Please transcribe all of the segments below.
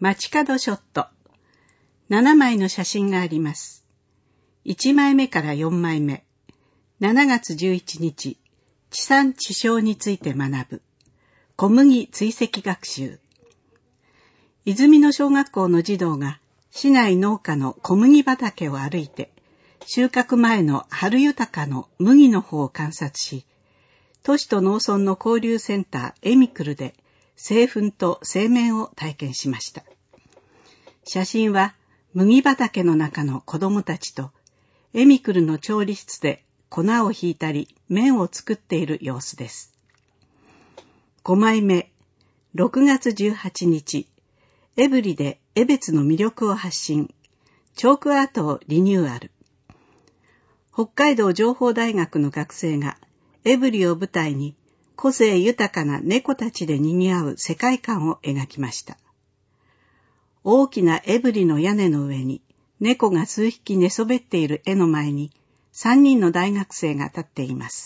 街角ショット。7枚の写真があります。1枚目から4枚目。7月11日、地産地消について学ぶ。小麦追跡学習。泉野小学校の児童が市内農家の小麦畑を歩いて、収穫前の春豊かの麦の方を観察し、都市と農村の交流センターエミクルで製粉と製麺を体験しました。写真は麦畑の中の子供たちとエミクルの調理室で粉をひいたり麺を作っている様子です。5枚目、6月18日、エブリで江別の魅力を発信、チョークアートをリニューアル。北海道情報大学の学生がエブリを舞台に個性豊かな猫たちで賑わう世界観を描きました。大きなエブリの屋根の上に猫が数匹寝そべっている絵の前に3人の大学生が立っています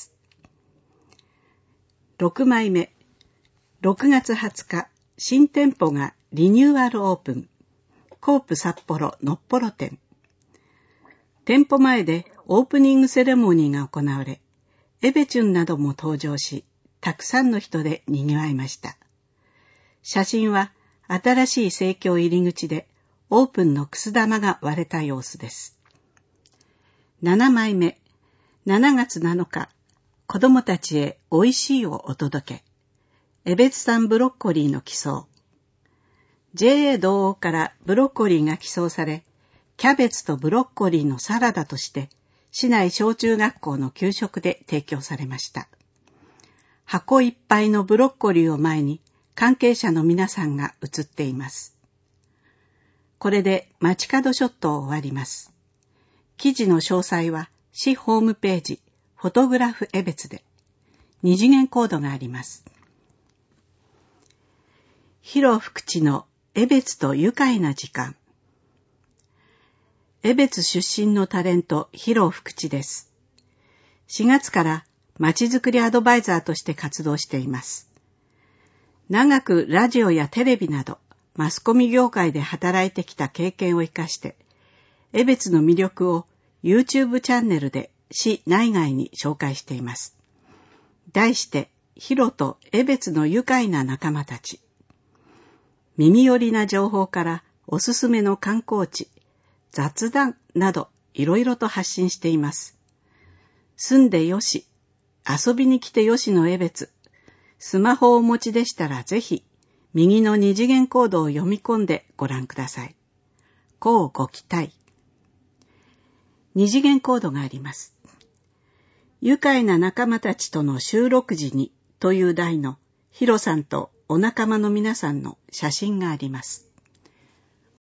。6枚目、6月20日、新店舗がリニューアルオープン。コープ札幌のっぽろ店。店舗前でオープニングセレモニーが行われ、エベチュンなども登場し、たくさんの人で賑わいました。写真は新しい生協入り口でオープンのくす玉が割れた様子です。7枚目、7月7日、子供たちへおいしいをお届け。江別産ブロッコリーの寄贈。JA 同央からブロッコリーが寄贈され、キャベツとブロッコリーのサラダとして市内小中学校の給食で提供されました。箱いっぱいのブロッコリーを前に関係者の皆さんが写っています。これで街角ショットを終わります。記事の詳細は市ホームページフォトグラフ江別で2次元コードがあります。広福地の江別と愉快な時間。江別出身のタレント広福地です。4月からまちづくりアドバイザーとして活動しています。長くラジオやテレビなどマスコミ業界で働いてきた経験を生かして、江別の魅力を YouTube チャンネルで市内外に紹介しています。題して、広と江別の愉快な仲間たち。耳寄りな情報からおすすめの観光地、雑談などいろいろと発信しています。住んでよし、遊びに来てよしの江別。スマホをお持ちでしたらぜひ、右の二次元コードを読み込んでご覧ください。こうご期待。二次元コードがあります。愉快な仲間たちとの収録時にという題のヒロさんとお仲間の皆さんの写真があります。